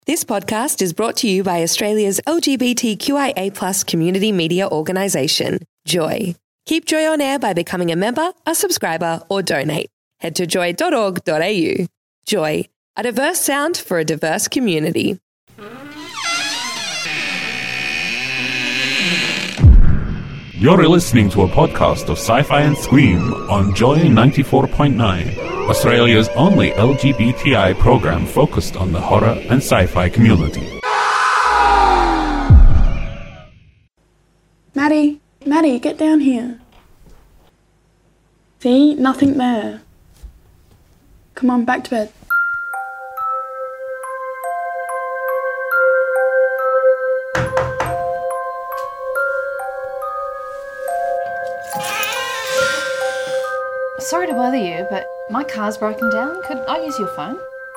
This podcast is brought to you by Australia's LGBTQIA+ community media organisation, Joy. Keep Joy on air by becoming a member, a subscriber, or donate. Head to joy.org.au. Joy, a diverse sound for a diverse community. You're listening to a podcast of Sci-Fi and Scream on Joy 94.9, Australia's only LGBTI program focused on the horror and sci-fi community. Maddie, get down here. See? Nothing there. Come on, back to bed. Sorry to bother you, but my car's broken down. Could I use your phone?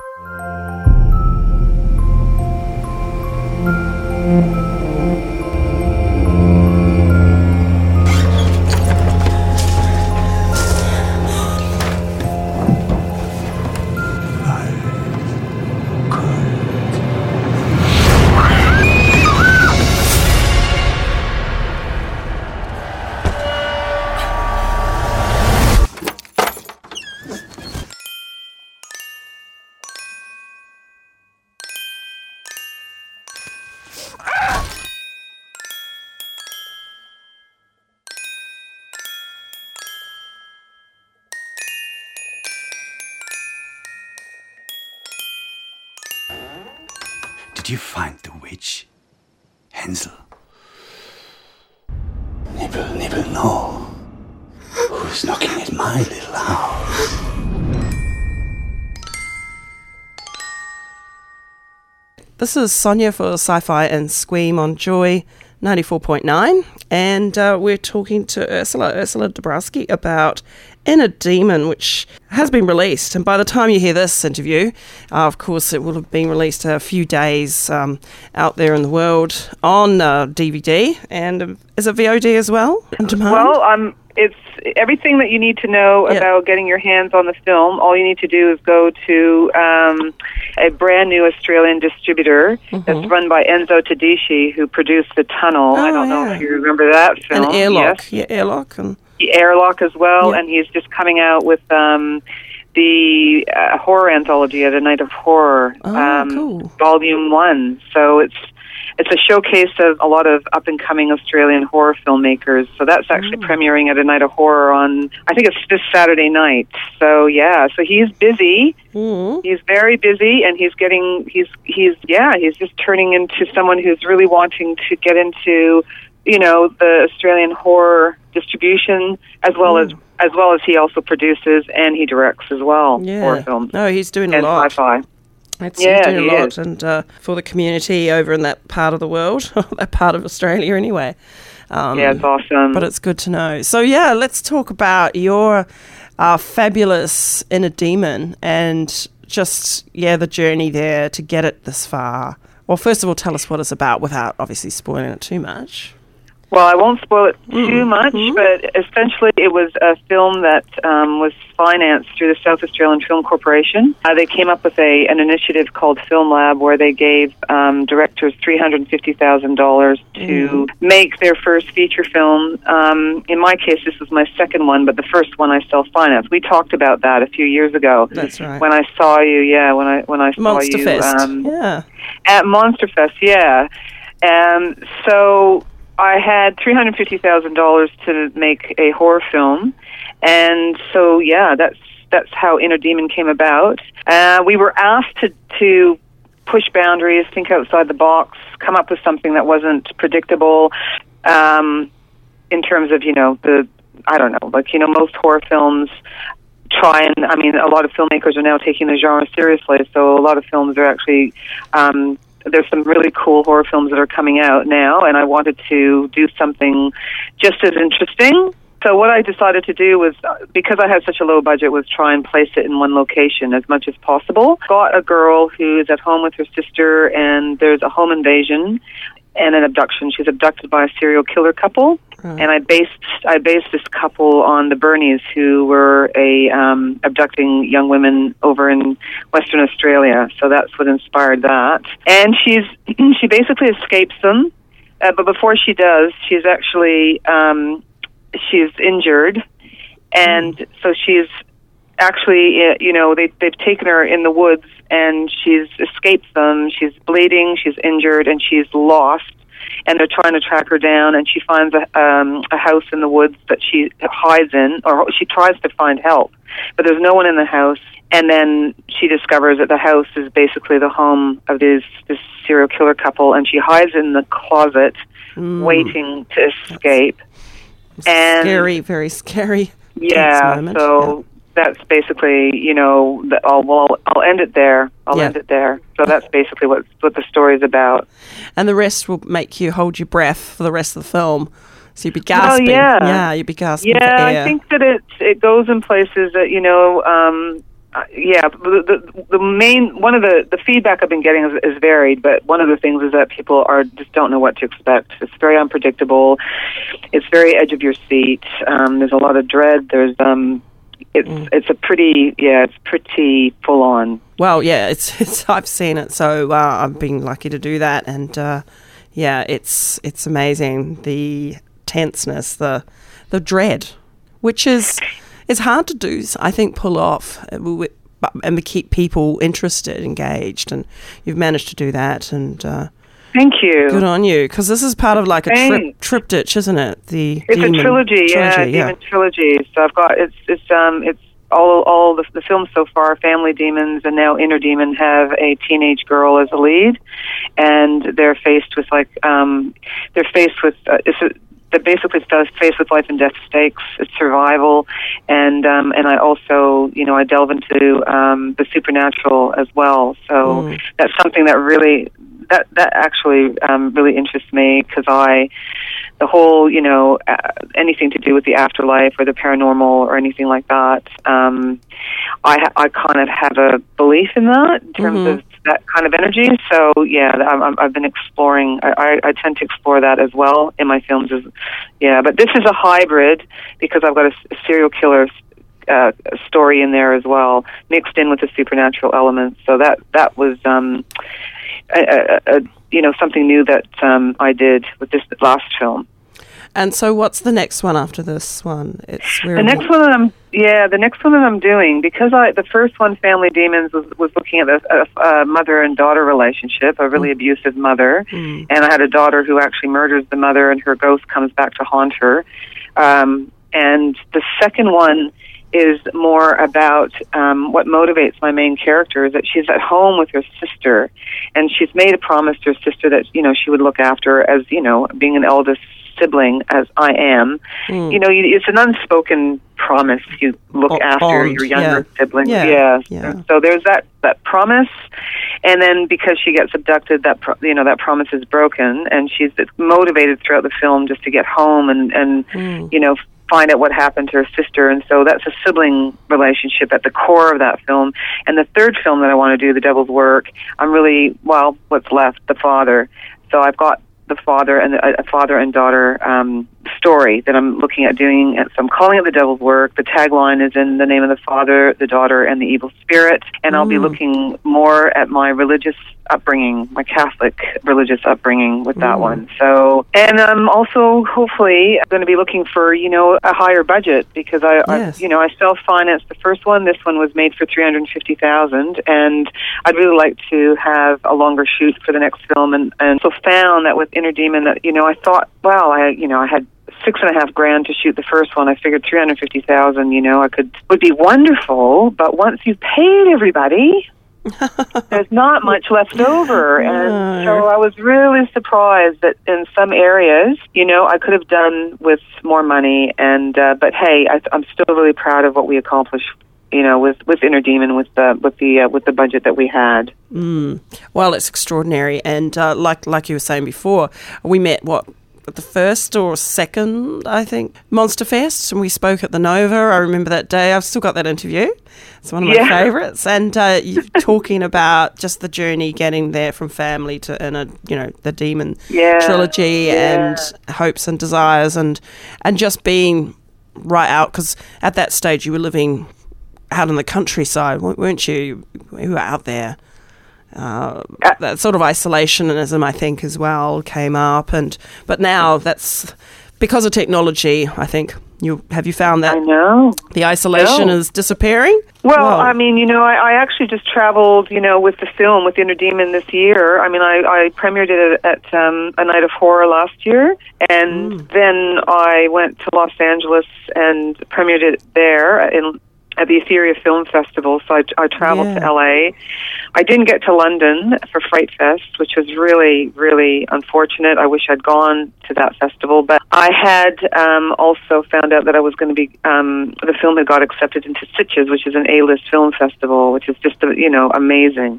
Did you find the witch, Hansel? Nibble, nibble, no. Who's knocking at my little house? This is Sonia for Sci-Fi and Scream on Joy 94.9, and we're talking to Ursula Dabrowski about Inner Demon, which has been released. And by the time you hear this interview, of course, it will have been released a few days out there in the world on DVD. And is it VOD as well? On demand? Well, it's everything that you need to know about getting your hands on the film. All you need to do is go to a brand new Australian distributor that's run by Enzo Tedeschi, who produced The Tunnel. I don't know if you remember that film. And Airlock. Yes. Yeah, Airlock. And The Airlock as well, and he's just coming out with the horror anthology at A Night of Horror, cool. Volume 1. So it's a showcase of a lot of up-and-coming Australian horror filmmakers. So that's actually premiering at A Night of Horror on, I think it's this Saturday night. So yeah, so he's busy. He's very busy, and he's just turning into someone who's really wanting to get into, you know, the Australian horror distribution, as well as he also produces and he directs as well horror films. No, he's doing a and lot. Sci-fi. He's doing a lot, and for the community over in that part of the world, that part of Australia anyway. It's awesome. But it's good to know. So yeah, let's talk about your fabulous Inner Demon and just the journey there to get it this far. Well, first of all, tell us what it's about without obviously spoiling it too much. Well, I won't spoil it too much, but essentially it was a film that was financed through the South Australian Film Corporation. They came up with an initiative called Film Lab, where they gave directors $350,000 to make their first feature film. In my case, this was my second one, but the first one I self-financed. We talked about that a few years ago. That's right. When I saw you, when I saw Monster you Fest. at Monster Fest, so I had $350,000 to make a horror film, and so that's how Inner Demon came about. We were asked to push boundaries, think outside the box, come up with something that wasn't predictable in terms of most horror films try and, a lot of filmmakers are now taking the genre seriously, so a lot of films are actually there's some really cool horror films that are coming out now, and I wanted to do something just as interesting. So what I decided to do was, because I had such a low budget, was try and place it in one location as much as possible. Got a girl who's at home with her sister, and there's a home invasion and an abduction. She's abducted by a serial killer couple, and I based this couple on the Bernies, who were abducting young women over in Western Australia. So that's what inspired that. And she basically escapes them, but before she does, she's actually she's injured, and so she's actually, they've taken her in the woods, and she's escaped them. She's bleeding, she's injured, and she's lost. And they're trying to track her down, and she finds a house in the woods that she hides in, or she tries to find help. But there's no one in the house, and then she discovers that the house is basically the home of this serial killer couple, and she hides in the closet, waiting to escape. And scary, very scary. Yeah, so that's basically, I'll end it there. I'll end it there. So that's basically what the story is about. And the rest will make you hold your breath for the rest of the film. So you'd be gasping. Oh, yeah. Yeah, you'd be gasping for Yeah, air. I think that it goes in places that, the main, one of the feedback I've been getting is varied, but one of the things is that people just don't know what to expect. It's very unpredictable. It's very edge of your seat. There's a lot of dread. There's, it's pretty full on. Well, yeah, it's I've seen it, so I've been lucky to do that, and it's amazing, the tenseness, the dread, which is hard to do. I think pull off and keep people interested, engaged, and you've managed to do that. And thank you. Good on you, because this is part of like a triptych, isn't it? It's a trilogy, Demon trilogy. So I've got it's all the films so far, Family Demons and now Inner Demon, have a teenage girl as a lead, and they're faced with they're basically faced with life and death stakes. It's survival, and I also I delve into the supernatural as well. So that's something that really that actually really interests me, because the whole, anything to do with the afterlife or the paranormal or anything like that, I kind of have a belief in that in terms of that kind of energy. So, I've been exploring, I tend to explore that as well in my films. But this is a hybrid, because I've got a serial killer story in there as well, mixed in with the supernatural elements. So that was something new that I did with this last film. And so, what's the next one after this one? The next one that I'm doing, because the first one, Family Demons, was looking at a mother and daughter relationship, a really abusive mother, and I had a daughter who actually murders the mother, and her ghost comes back to haunt her. And the second one is more about what motivates my main character, is that she's at home with her sister, and she's made a promise to her sister that she would look after her as being an eldest sibling as I am. It's an unspoken promise. You look after your younger sibling. Yeah. So there's that promise, and then because she gets abducted, that promise is broken, and she's motivated throughout the film just to get home and find out what happened to her sister. And so that's a sibling relationship at the core of that film. And the third film that I want to do, The Devil's Work, I'm really, what's left, the father. So I've got the father and a father and daughter story that I'm looking at doing. So I'm calling it The Devil's Work. The tagline is in the name of the Father, the Daughter, and the Evil Spirit. And I'll be looking more at my religious upbringing, my Catholic religious upbringing with that one. So, and I'm also hopefully going to be looking for, a higher budget, because I self-financed the first one. This one was made for $350,000, and I'd really like to have a longer shoot for the next film. And so found that with Inner Demon that, I thought, I had $6,500 to shoot the first one. I figured $350,000, would be wonderful, but once you've paid everybody, there's not much left over. And so I was really surprised that in some areas, I could have done with more money. And but hey, I'm still really proud of what we accomplished, with Inner Demon, with the budget that we had. Well, it's extraordinary. And like you were saying before, we met the first or second, I think, Monster Fest, and we spoke at the Nova. I remember that day. I've still got that interview. It's one of my favourites. And you're talking about just the journey getting there from family to the Demon trilogy and hopes and desires and just being right out, because at that stage you were living out in the countryside, weren't you? You were out there. That sort of isolationism, I think, as well came up, but now that's because of technology. I think have you found that? I know the isolation is disappearing. Well, I mean, I actually just traveled, with the film with Inner Demon this year. I mean, I premiered it at A Night of Horror last year, and then I went to Los Angeles and premiered it there at the Etheria Film Festival, so I traveled to LA. I didn't get to London for Fright Fest, which was really, really unfortunate. I wish I'd gone to that festival, but I had also found out that I was going to be, the film had got accepted into Sitges, which is an A-list film festival, which is just, amazing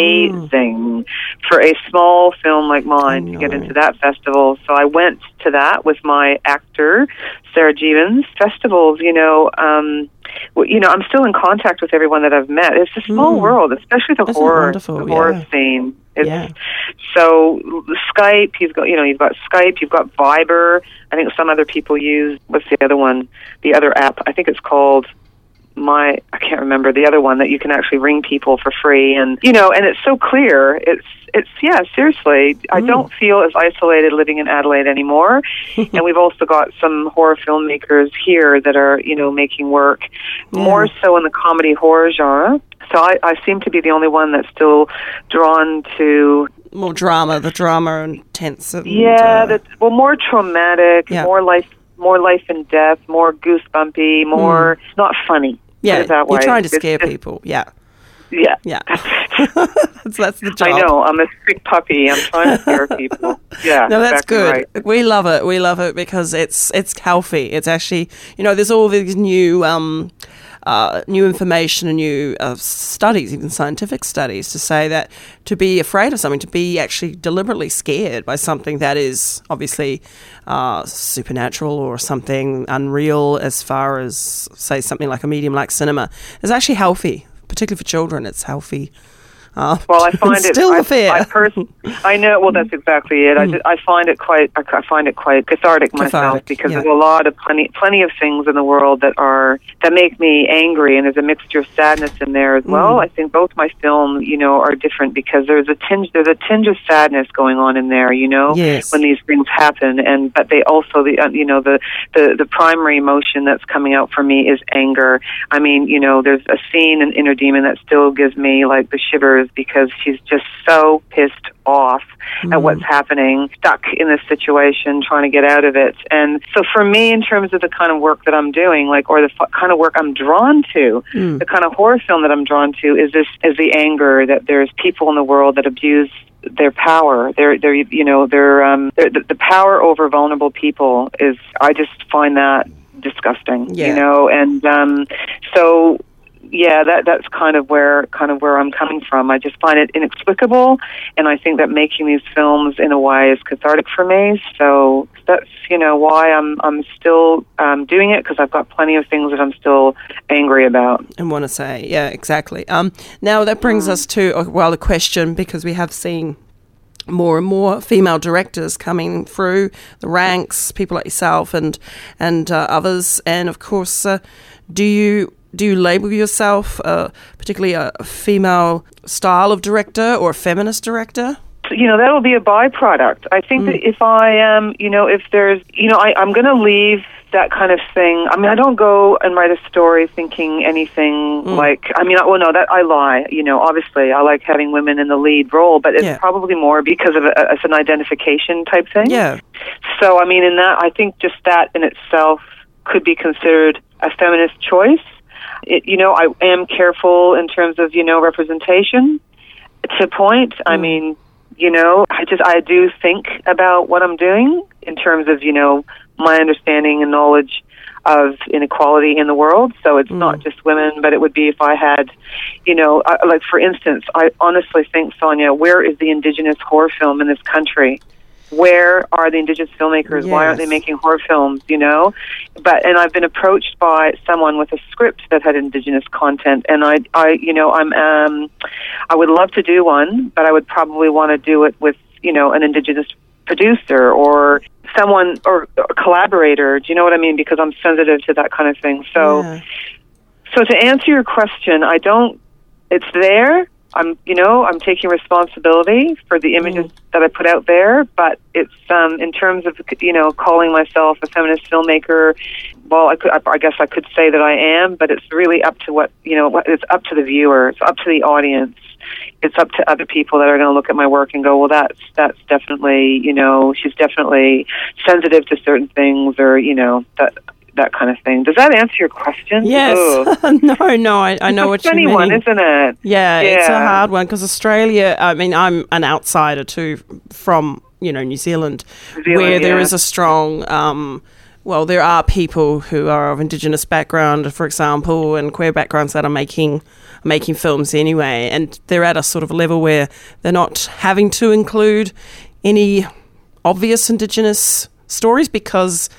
for a small film like mine to get into that festival. So I went to that with my actor, Sarah Jeevens. Festivals, I'm still in contact with everyone that I've met. It's a small world, especially the horror scene. So Skype, you've got Skype, you've got Viber. I think some other people use, what's the other one? The other app, I think it's called I can't remember the other one that you can actually ring people for free, and and it's so clear. It's seriously, I don't feel as isolated living in Adelaide anymore. And we've also got some horror filmmakers here that are making work more so in the comedy horror genre. So I seem to be the only one that's still drawn to more drama, the drama and tense. And, more traumatic, more life and death, more goosebumpy, more not funny. Yeah, that way. You're trying to scare people. Yeah. That's the job. I know. I'm a sick puppy. I'm trying to scare people. Yeah. No, that's exactly good. Right. We love it. We love it because it's healthy. It's actually, there's all these new information and new studies, even scientific studies, to say that to be afraid of something, to be actually deliberately scared by something that is obviously supernatural or something unreal, as far as, say, something like a medium like cinema, is actually healthy, particularly for children. It's healthy. Well, I find it still the fear. I know. Well, that's exactly it. I find it quite cathartic myself, because there's a lot of plenty of things in the world that make me angry, and there's a mixture of sadness in there as well. I think both my films, are different because there's a tinge of sadness going on in there, when these things happen, but they also the primary emotion that's coming out for me is anger. I mean, there's a scene in Inner Demon that still gives me like the shivers, because she's just so pissed off at what's happening, stuck in this situation, trying to get out of it. And so for me, in terms of the kind of work that I'm doing, or the kind of work I'm drawn to, the kind of horror film that I'm drawn to is the anger that there's people in the world that abuse their power. The power over vulnerable people is, I just find that disgusting, and so. Yeah, that's kind of where I'm coming from. I just find it inexplicable, and I think that making these films in a way is cathartic for me. So that's why I'm still doing it, because I've got plenty of things that I'm still angry about and want to say. Yeah, exactly. Now that brings us to the question, because we have seen more and more female directors coming through the ranks, people like yourself and others, and of course, do you label yourself particularly a female style of director or a feminist director? That'll be a byproduct. I think that if I am, if there's, I'm going to leave that kind of thing. I mean, I don't go and write a story thinking anything I lie. Obviously I like having women in the lead role, but it's probably more because of it's an identification type thing. Yeah. So, I mean, in that, I think just that in itself could be considered a feminist choice. I am careful in terms of, representation to a point. I mean, I do think about what I'm doing in terms of, my understanding and knowledge of inequality in the world. So it's not just women, but it would be if I had, like, for instance, I honestly think, Sonia, where is the Indigenous horror film in this country? where are the Indigenous filmmakers? Yes. Why aren't they making horror films, you know? And I've been approached by someone with a script that had Indigenous content, and I would love to do one, but I would probably want to do it with, you know, an Indigenous producer or someone or a collaborator. Do you know what I mean? Because I'm sensitive to that kind of thing. So, so to answer your question, it's there. I'm taking responsibility for the images that I put out there, but it's in terms of, you know, calling myself a feminist filmmaker. Well, I guess I could say that I am, but it's really up to it's up to the viewer, it's up to the audience, it's up to other people that are going to look at my work and go, well, that's definitely, you know, she's definitely sensitive to certain things, or, you know, that kind of thing. Does that answer your question? Yes. No, I know what you mean. It's a funny one, isn't it? Yeah, it's a hard one because Australia, I mean, I'm an outsider too from, you know, New Zealand where there is a strong, there are people who are of Indigenous background, for example, and queer backgrounds that are making films anyway, and they're at a sort of level where they're not having to include any obvious Indigenous stories because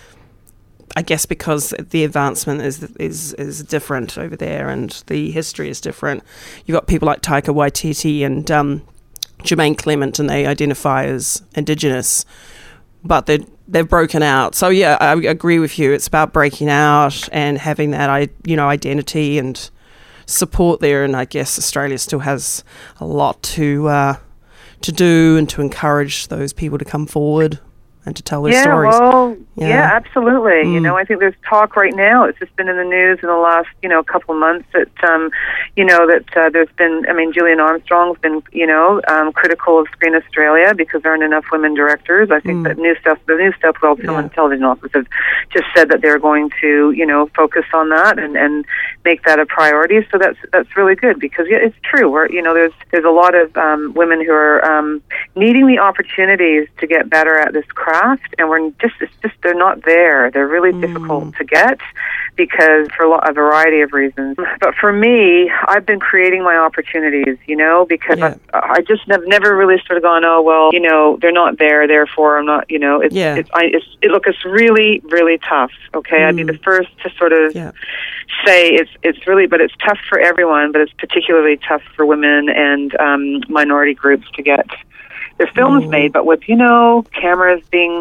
the advancement is different over there and the history is different. You've got people like Taika Waititi and Jermaine Clement, and they identify as Indigenous, but they've broken out. So yeah, I agree with you. It's about breaking out and having that identity and support there. And I guess Australia still has a lot to do and to encourage those people to come forward and to tell their stories. Yeah, absolutely. You know, I think there's talk right now. It's just been in the news in the last, you know, couple of months that, there's been, I mean, Gillian Armstrong's been, you know, critical of Screen Australia because there aren't enough women directors. I think that the New South Wales Film and Television Office have just said that they're going to, you know, focus on that and make that a priority. So that's really good because it's true. There's a lot of women who are needing the opportunities to get better at this craft, and they're not there. They're really difficult to get because for a variety of reasons. But for me, I've been creating my opportunities, you know, because I just have never really sort of gone, oh, well, you know, they're not there, therefore I'm not, you know, it's really, really tough. Okay. I'd be the first to sort of say it's really, but it's tough for everyone, but it's particularly tough for women and minority groups to get their films made, but with, you know, cameras being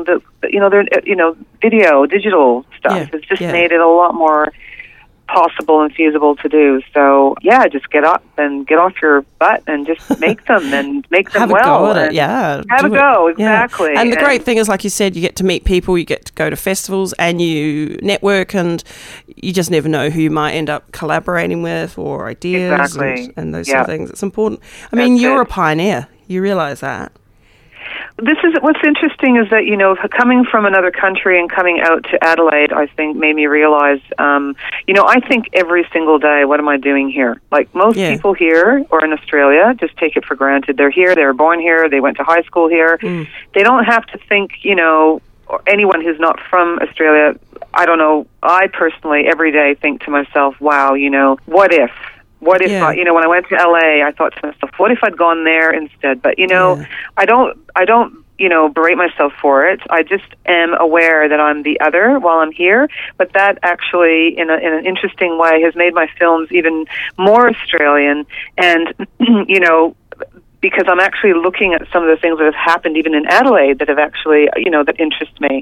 video, digital stuff. It's just made it a lot more possible and feasible to do. So just get up and get off your butt and just make them and make them have well. Have a go at it, Have a go, exactly. Yeah. And the great thing is, like you said, you get to meet people, you get to go to festivals and you network, and you just never know who you might end up collaborating with or ideas and those sort of things. It's important. I mean, you're a pioneer. You realise that. This is what's interesting is that, you know, coming from another country and coming out to Adelaide, I think made me realize, I think every single day, what am I doing here? Like most people here or in Australia just take it for granted. They're here, they were born here, they went to high school here. They don't have to think, you know, or anyone who's not from Australia, I don't know, I personally every day think to myself, wow, you know, what if? What if, when I went to LA, I thought to myself, what if I'd gone there instead? But, you know, I don't, you know, berate myself for it. I just am aware that I'm the other while I'm here. But that actually, in an interesting way, has made my films even more Australian. And, you know, because I'm actually looking at some of the things that have happened even in Adelaide that have actually, you know, that interest me.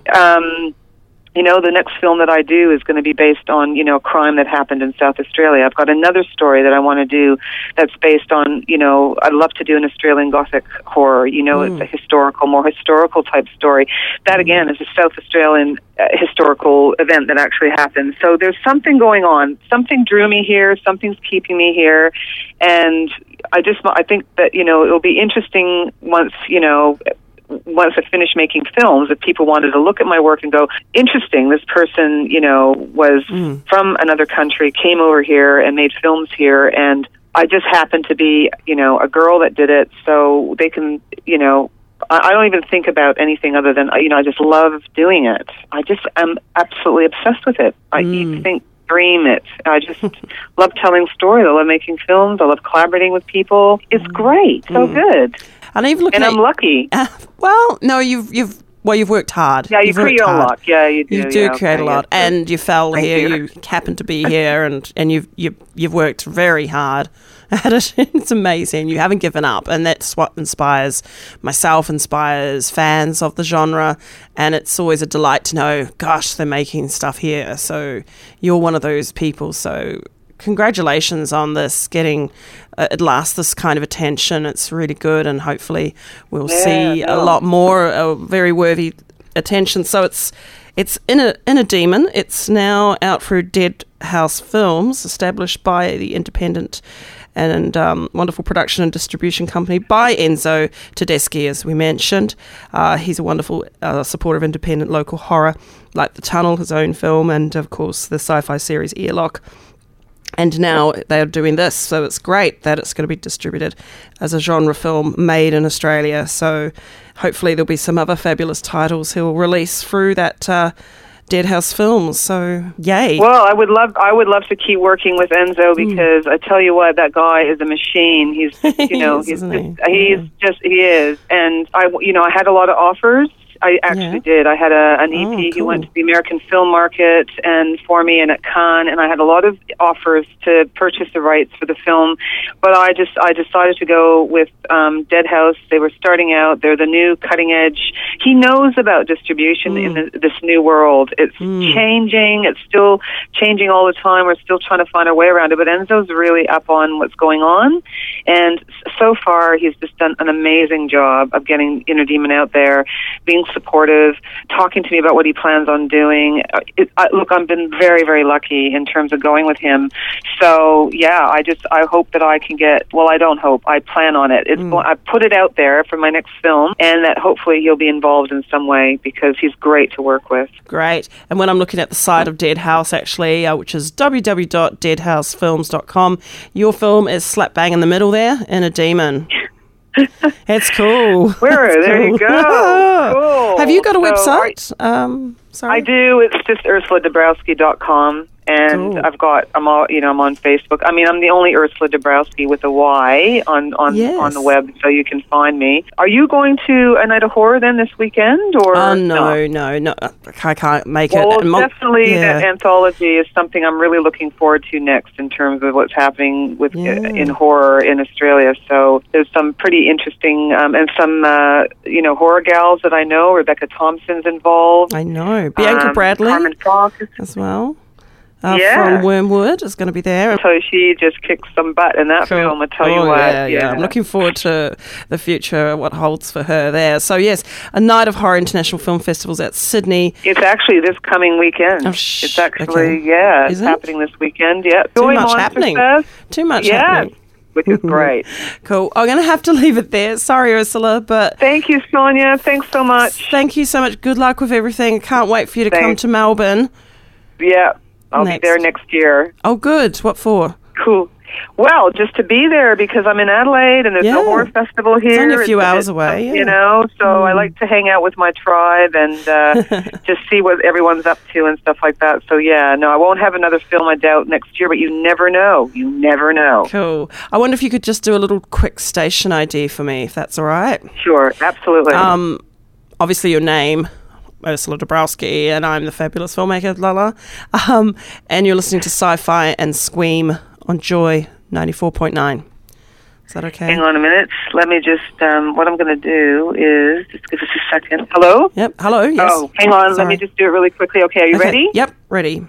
You know, the next film that I do is going to be based on, you know, crime that happened in South Australia. I've got another story that I want to do that's based on, you know, I'd love to do an Australian Gothic horror. You know, it's a more historical type story. That, again, is a South Australian historical event that actually happened. So there's something going on. Something drew me here. Something's keeping me here. And I think that, you know, it'll be interesting once I finish making films, if people wanted to look at my work and go, interesting, this person, you know, was from another country, came over here and made films here, and I just happened to be, you know, a girl that did it, so they can, you know, I don't even think about anything other than, you know, I just love doing it. I'm absolutely obsessed with it. I dream it. I just love telling stories. I love making films. I love collaborating with people. It's great. So good. And even looking I'm lucky. Well, no, you've worked hard. Yeah, you create a lot. Yeah, you do. You do create a lot, and you fell Thank here. you. You happen to be here, and you've worked very hard at it. It's amazing. You haven't given up, and that's what inspires myself, inspires fans of the genre, and it's always a delight to know, gosh, they're making stuff here. So you're one of those people. So congratulations on this, getting at last this kind of attention. It's really good, and hopefully we'll see a lot more very worthy attention. So it's in a Demon. It's now out through Dead House Films, established by the independent and wonderful production and distribution company by Enzo Tedeschi, as we mentioned. He's a wonderful supporter of independent local horror, like The Tunnel, his own film, and of course the sci-fi series Earlock. And now they're doing this, so it's great that it's going to be distributed as a genre film made in Australia. So hopefully there'll be some other fabulous titles he'll release through that Dead House Films. So yay! Well, I would love to keep working with Enzo, because I tell you what, that guy is a machine. He's he is, and I had a lot of offers. I actually did. I had an EP. He went to the American Film Market and for me, and at Cannes, and I had a lot of offers to purchase the rights for the film. But I decided to go with Dead House. They were starting out. They're the new cutting edge. He knows about distribution in this new world. It's changing. It's still changing all the time. We're still trying to find our way around it. But Enzo's really up on what's going on, and so far he's just done an amazing job of getting Inner Demon out there, being supportive, talking to me about what he plans on doing. Look, I've been very, very lucky in terms of going with him. So, yeah, I hope that I can get, well, I don't hope, I plan on it. I put it out there for my next film, and that hopefully he'll be involved in some way, because he's great to work with. Great. And when I'm looking at the site of Dead House, actually, which is www.deadhousefilms.com, your film is slap bang in the middle there, Inner Demon. It's cool. There you go. Cool. Have you got a website? Sorry? I do. It's just UrsulaDabrowski.com. And cool. I'm on Facebook. I mean, I'm the only Ursula Dabrowski with a Y on the web, so you can find me. Are you going to A Night of Horror then this weekend, or no? I can't make it. Well, definitely that anthology is something I'm really looking forward to next in terms of what's happening with in horror in Australia. So there's some pretty interesting and some horror gals that I know. Rebecca Thompson's involved. I know Bianca Bradley Carmen Fox as well. From Wormwood is going to be there. So she just kicked some butt in that film, I tell you what. Yeah. I'm looking forward to the future, what holds for her there. So, yes, A Night of Horror International Film Festival's at Sydney. It's actually this coming weekend. It's actually, it's happening this weekend. Yeah. Too much happening. Happening. Which is great. Cool. I'm going to have to leave it there. Sorry, Ursula, but... Thank you, Sonia. Thanks so much. Thank you so much. Good luck with everything. Can't wait for you to come to Melbourne. Yeah. I'll be there next year. Oh, good. What for? Cool. Well, just to be there, because I'm in Adelaide and there's no horror festival here. It's only a few hours away. So I like to hang out with my tribe and just see what everyone's up to and stuff like that. So, I won't have another film, I doubt, next year, but you never know. You never know. Cool. I wonder if you could just do a little quick station ID for me, if that's all right. Sure, absolutely. Obviously, your name... Ursula Dabrowski, and I'm the fabulous filmmaker, Lala. And you're listening to Sci-Fi and Squeam on Joy 94.9. Is that okay? Hang on a minute. Let me just, what I'm going to do is, just give us a second. Hello? Yep, hello, yes. Oh, hang on. Let me just do it really quickly. Okay, are you ready? Yep, ready.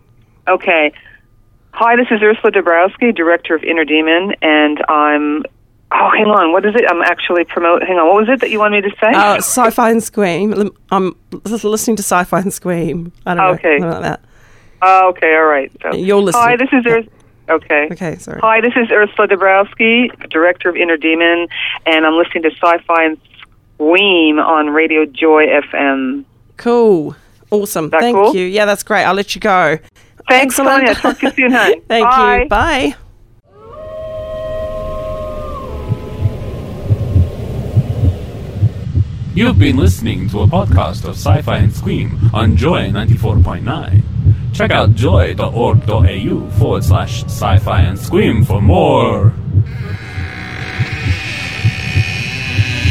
Okay. Hi, this is Ursula Dabrowski, director of Inner Demon, and I'm... Oh, hang on. What is it? I'm actually promoting... Hang on. What was it that you wanted me to say? Sci-Fi and Squeam. I'm listening to Sci-Fi and Squeam. I don't know. Okay. Like that. Okay, all right. So, you're listening. Hi, this is Ursula... Okay. Okay, sorry. Hi, this is Ursula Dabrowski, director of Inner Demon, and I'm listening to Sci-Fi and Squeam on Radio Joy FM. Cool. Awesome. Thank you. Yeah, that's great. I'll let you go. Thanks, Sonia. Talk to you soon, honey. Thank you. Bye. You've been listening to a podcast of Sci-Fi and Squeam on Joy 94.9. Check out joy.org.au/Sci-Fi and Squeam for more.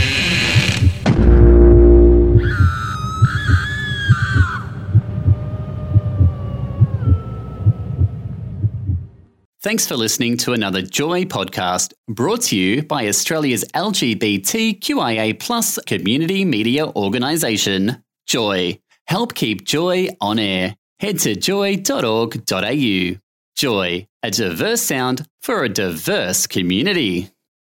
Thanks for listening to another Joy podcast brought to you by Australia's LGBTQIA+ community media organisation, Joy. Help keep Joy on air. Head to joy.org.au. Joy, a diverse sound for a diverse community.